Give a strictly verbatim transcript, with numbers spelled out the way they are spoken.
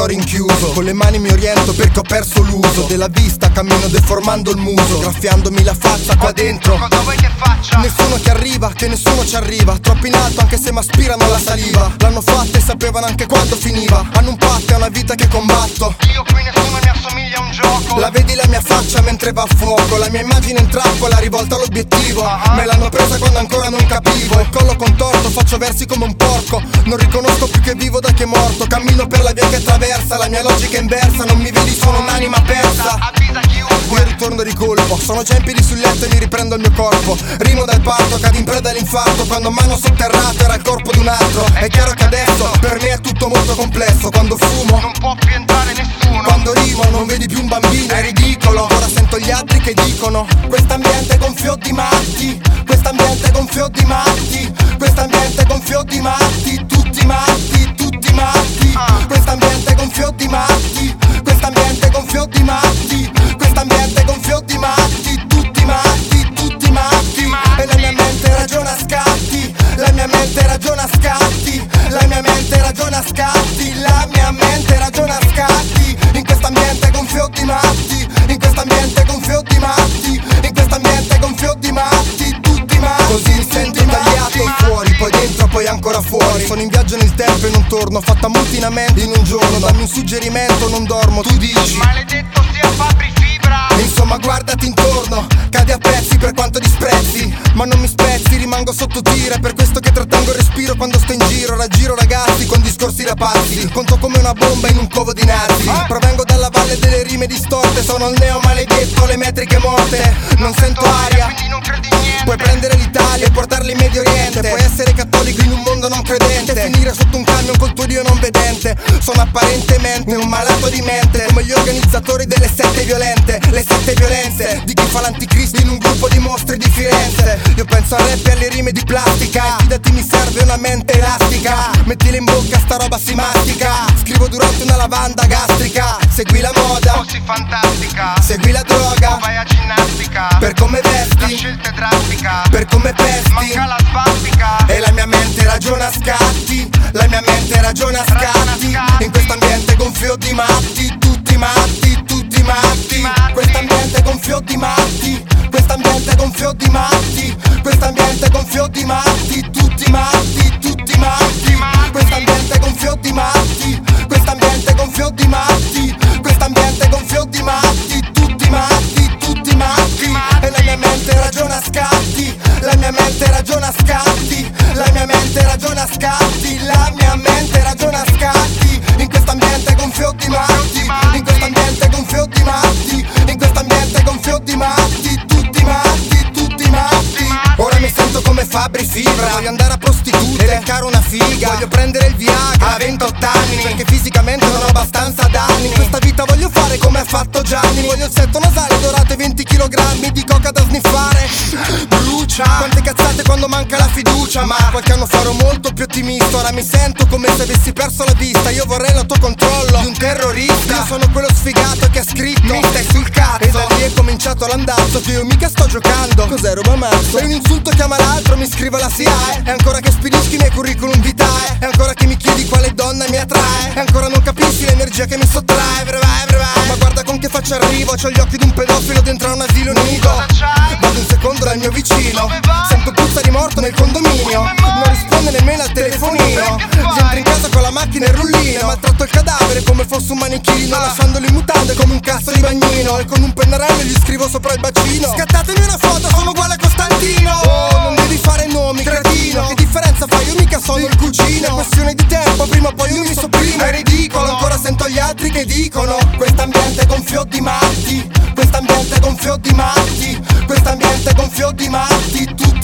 sto rinchiuso. Con le mani mi oriento perché ho perso l'uso della vista, cammino deformando il muso, graffiandomi la faccia qua dentro. Cosa vuoi che faccia? Nessuno che arriva, che nessuno ci arriva. Troppo in alto anche se m'aspirano la saliva. L'hanno fatta e sapevano anche quando finiva. Hanno un patto, è una vita che combatto. Io qui nessuno mi assomiglia a un gioco. La vedi la mia faccia mentre va a fuoco, la mia immagine in trappola, rivolta all'obiettivo. uh-huh. Me l'hanno presa quando ancora non capivo. Il collo contorto, faccio versi come un porco. Non riconosco più che vivo da che morto. Cammino per la via che attraversa, la mia logica è inversa. Non mi vedi, sono un'anima persa. Avvisa chiunque. Io ritorno di colpo, sono già in piedi sul letto e mi riprendo il mio corpo. Rimo dal parto, cado in preda all'infarto. Quando mano sotterrato era il corpo di un altro. È chiaro che adesso per me è tutto molto complesso. Quando fumo non può più entrare nessuno. Quando rimo non vedi più un bambino, è ridicolo. Ora sento gli altri che dicono: quest'ambiente è gonfio di matti, quest'ambiente è gonfio di matti, quest'ambiente è gonfio di matti, tutti matti, tutti matti. Quest'ambiente è gonfio di matti, quest'ambiente è gonfio di matti, quest'ambiente è gonfio di matti, tutti matti, tutti matti. E la mia mente ragiona a scatti, la mia mente ragiona a scatti, la mia mente ragiona a scatti, la mia mente ragiona a scatti. In quest'ambiente gonfio di matti, in quest'ambiente gonfio di matti, in quest'ambiente gonfio di matti, tutti matti. Così mi sento tagliato fuori, poi dentro, poi ancora fuori. Sono in viaggio nel tempo e non torno, fatta multinamente in un giorno. Dammi un suggerimento, non dormo, tu dici maledetto sia Fabri Fibra. Insomma guardati intorno, cadi a pezzi per quanto disprezzi, ma non mi spezzi, rimango sotto tiro. È per questo che trattengo il respiro quando sto in giro. Raggiro ragazzi con discorsi da pazzi, conto come una bomba in un covo di nazi. Provengo dalla valle delle rime distorte, sono il neo maledetto, le metriche morte. Non sento aria, quindi non credi in niente. puoi prendere l'Italia e portarla in Medio Oriente. Puoi essere cattolico in un mondo non credente, finire sotto un camion col tuo Dio non vedente. Sono apparentemente un malato di mente, come gli organizzatori delle sette violente. Le sette violenze di chi fa l'anticristo in un gruppo di mostri di Firenze. Io penso al rap e alle rime di plastica, e fidati mi serve una mente elastica. Mettile in bocca sta roba si mastica. Scrivo durante una lavanda gastrica. Segui la moda, Fossi fantastica. segui la droga, O vai a ginnastica. per come La vesti, scelta è drastica. per come pesti. Manca la svastica. E la mia mente ragiona a scatti, la mia mente ragiona a scatti. In quest'ambiente gonfio di matti, tutti matti, tutti matti. Quest'ambiente gonfio di matti, quest'ambiente gonfio di matti, quest'ambiente gonfio di matti, tutti matti, tutti matti. Quest'ambiente gonfio di matti, quest'ambiente gonfio di matti, quest'ambiente gonfio di matti, tutti matti, tutti matti. E la mia mente ragiona a scatti, la mia mente ragiona a scatti, la mia mente ragiona a scatti, la mia mente ragiona a scatti. In quest'ambiente gonfio di matti, in quest'ambiente gonfio di matti, in quest'ambiente gonfio di matti, tutti matti, tutti matti. Ora mi sento come Fabri Fibra, voglio andare a prostitute e leccare una figa. Voglio prendere il Viagra a ventotto anni, perché fisicamente non ho abbastanza danni. In questa vita voglio fare come ha fatto Gianni. Voglio il setto nasale dorato e venti chilogrammi di coca da sniffare. Brucia, quante cazzate quando manca la fiducia. Ma qualche anno fa ero molto più ottimista, ora mi sento come se avessi perso la vista. Io vorrei l'autocontrollo di un terrorista. Io sono quello sfigato che ha scritto mi stai sul cazzo. E da lì è cominciato l'andazzo, che io mica sto giocando. Cos'è, roba mazzo? E un insulto chiama l'altro, mi scrive la S I A E. E ancora che spedisci i miei curriculum vitae. E ancora che mi chiedi quale donna mi attrae. E ancora non capisci l'energia che mi sottrae. Vai, vai, vai. Ma guarda con che faccia arrivo, c'ho gli occhi di un pedofilo dentro a un asilo nido. Vado un secondo dal mio vicino, sento puzza di morto nel condominio. Non risponde nemmeno al telefonino. Rientro in casa con la macchina e il rullino. Maltratto il cadavere come fosse un manichino, lasciandolo in mutande come un cazzo di bagnino. E con un pennarello gli scrivo sopra il bacino: scattatemi una foto, sono uguale a Costantino. Oh, non devi fare nomi, cretino. Che differenza fai? Io mica sono il cugino. È questione di tempo, prima o poi io mi sopprimo. È ridicolo, ancora sento gli altri che dicono: quest'ambiente è gonfio di matti, quest'ambiente è gonfio di matti, quest'ambiente è gonfio di matti, tu